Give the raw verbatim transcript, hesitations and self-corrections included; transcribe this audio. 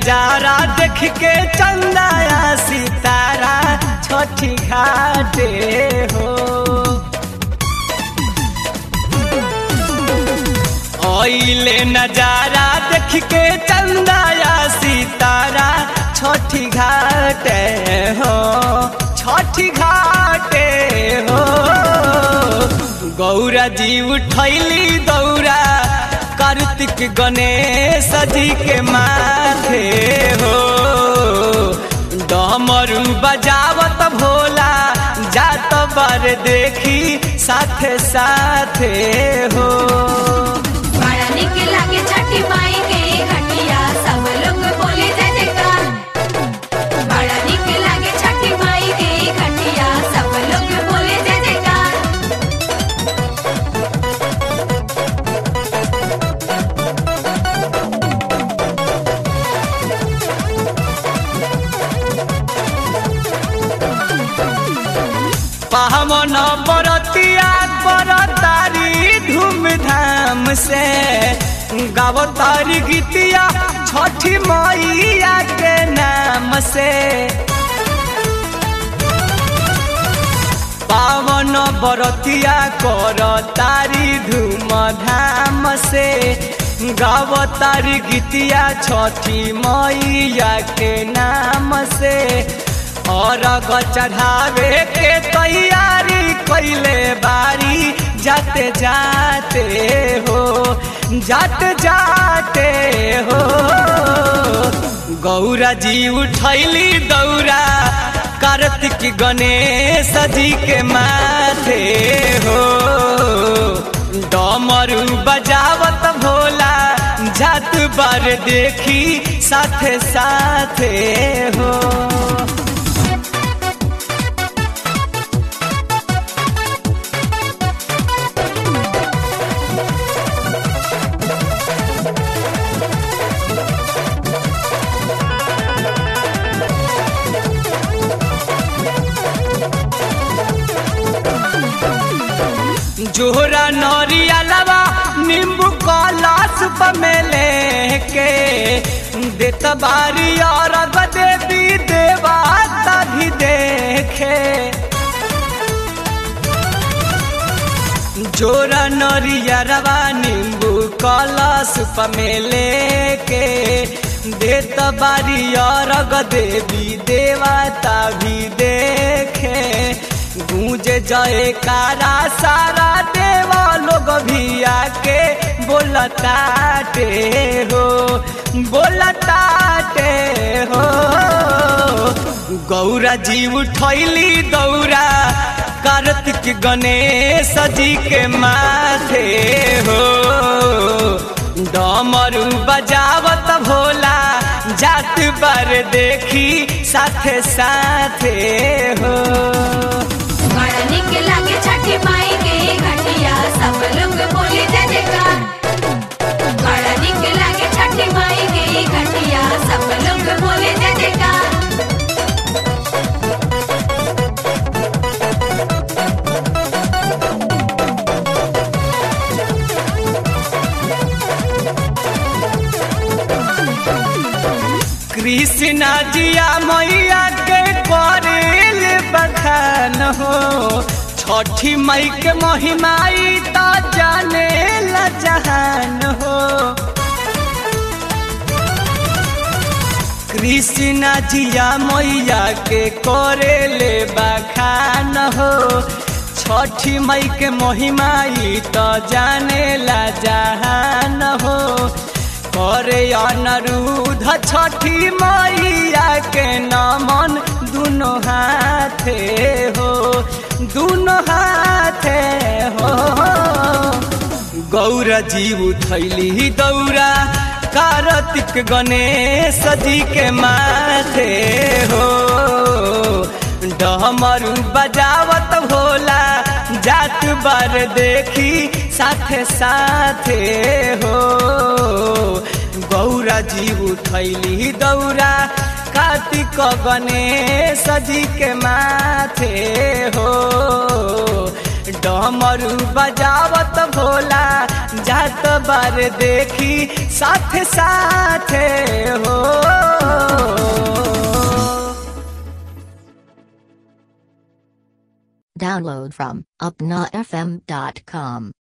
नजारा देख के चंदाया सितारा छठी घाटे हो। ओइले नजारा देख के चंदाया सितारा छठी घाटे हो, छठी घाटे हो। गौरा जी उठैली दौरा कार्तिक गणेश जी के माथे हो। डमरू बजावत भोला जात बार देखी साथे साथे हो। बड़ा निक लागे छठी माई के घटिया सब लोग बोले जय जयकार। बड़ा निक लागे छठी माई के घटिया सब लोग बोले जय जयकार। पावन बरतिया बरतारी धूमधाम से गावतारी गीतिया छठी मैया के नाम से। पावन बरतिया करतारी धूमधाम से गावतारी गीतिया छठी मैया के नाम से। और चढ़ावे के तैयारी कैले बारी जाते जाते हो, जाते जाते हो। गौरा जी उठैली दौरा कार्तिक गणेश जी के माथे हो। डमरू बजावत भोला जात बार देखी साथे साथे हो। जोहरा नौरिया लवा नींबू कलास पमेले के देत बारी और देवी देवाता भी देखे। जोरा नौरिया रवा नींबू कलास पमेले के देत बारी और देवी देवाता भी देखे। गूंजे जय कारा सारा देवा लोग भी आके बोलताटे हो, बोलताटे हो। गौरा जी उठैली दौरा कार्तिक गणेश जी के माथे हो। डमरू बजावत भोला जात बार देखी साथे साथे हो। बड़ा निक लागे छठी माई के घटिया सब लोग बोले जय जयकार। बड़ा निक लागे छठी माई के घटिया सब लोग बोले जय जयकार। कृष्णा जिया मैया के करेल बखान हो। छठी मई के महिमाई तो जाने ला जहान हो। कृष्णा जिया मैया के करेले बखान हो। छठी मई के महिमाई तो जाने ला जहान हो। करे अनरुद्ध छठी मैया के नमन दुनो हाथे हो, दुनो हाथे हो। गौरा जी उठैली दौरा कार्तिक गणेश जी के माथे हो। डमरू बजावत भोला जात बार देखी साथे साथे हो। गौरा जी उठैली दौरा कार्तिक गणेश जी के माथे हो। डमरू बजावत भोला जात बार देखी साथे साथे हो। Download from upna f m dot com.